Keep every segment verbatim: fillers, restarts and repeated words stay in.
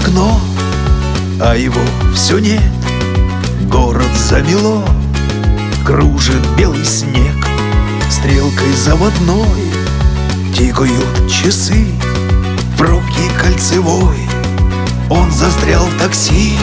окно, а его все нет. Город замело, кружит белый снег. Стрелкой заводной тикают часы. В пробке кольцевой он застрял в такси.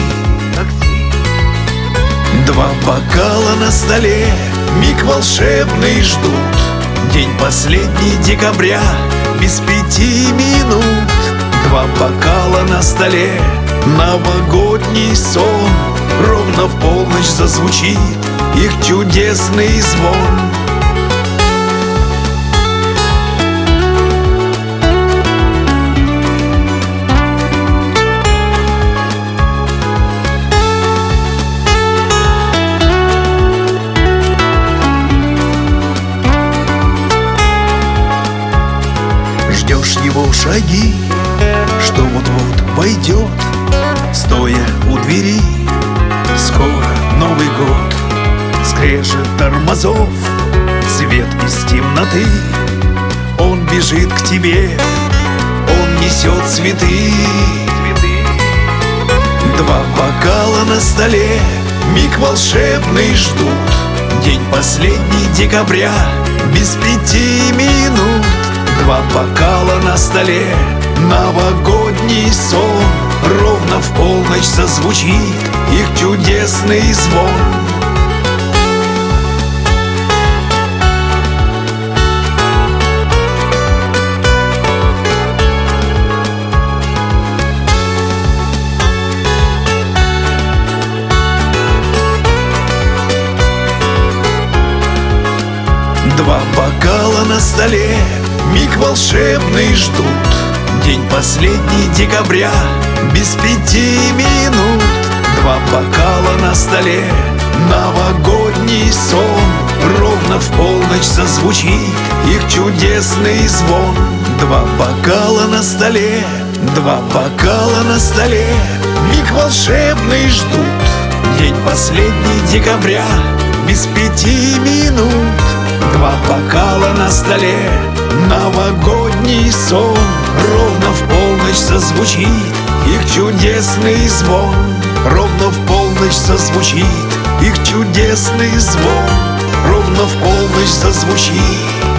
Два бокала на столе, миг волшебный ждут. День последний декабря, без пяти минут. Два бокала на столе, новогодний сон. Ровно в полночь зазвучит их чудесный звон. Ждешь его шаги, что вот-вот войдет, стоя у двери. Скоро Новый год, скрежет тормозов, свет из темноты. Он бежит к тебе, он несет цветы. Два бокала на столе, миг волшебный ждут. День последний декабря, без пяти минут. Два бокала на столе, новогодний сон. Ровно в полночь зазвучит их чудесный звон. Два бокала на столе, миг волшебный ждут. День последний декабря, без пяти минут. Два бокала на столе, новогодний сон. Ровно в полночь зазвучит их чудесный звон. Два бокала на столе, два бокала на столе, миг волшебный ждут. День последний декабря, без пяти минут. Два бокала на столе, новогодний сон. Ровно в полночь зазвучит их чудесный звон. Ровно в полночь зазвучит их чудесный звон. Ровно в полночь зазвучит